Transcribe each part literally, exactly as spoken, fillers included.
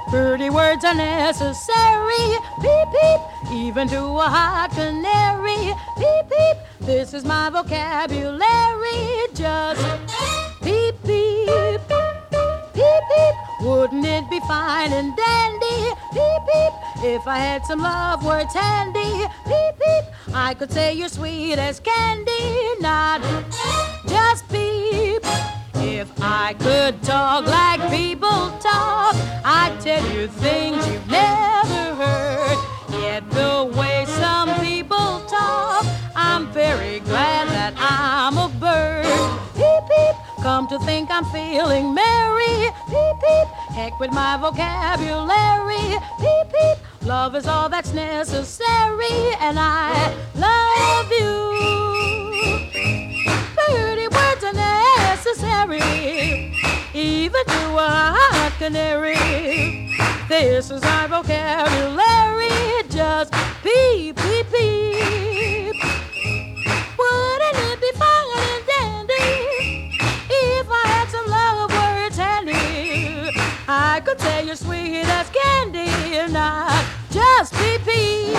Pretty words are necessary. Peep, peep, even to a hot canary. Peep, peep, this is my vocabulary. Just peep, peep, peep, peep. Wouldn't it be fine and dandy? Peep, peep, if I had some love words handy. Peep, peep, I could say you're sweet as candy. Not just peep. If I could talk like people talk, I'd tell you things you've never heard. Yet the way some people talk, I'm very glad that I'm a bird. Peep, peep, come to think I'm feeling merry. Peep, peep, heck with my vocabulary. Peep, peep, love is all that's necessary, and I love you. Pretty words are necessary, even to a hot canary. This is my vocabulary. Just peep, peep, peep. Wouldn't it be fine and dandy if I had some love words handy? I could say you're sweet as candy, and not just peep, peep.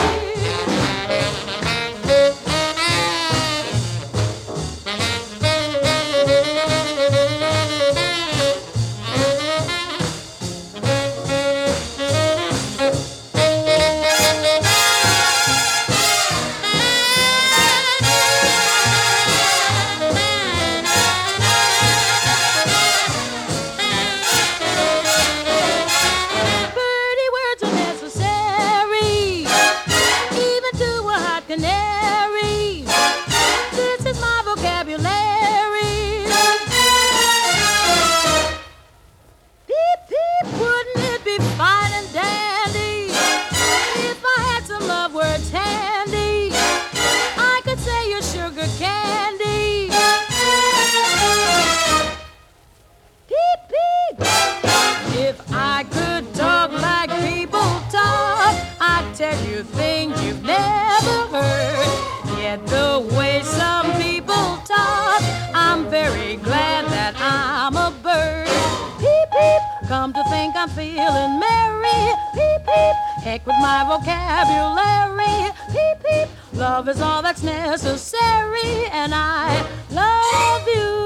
Come to think I'm feeling merry. Peep, peep, heck with my vocabulary. Peep, peep, love is all that's necessary, and I love you.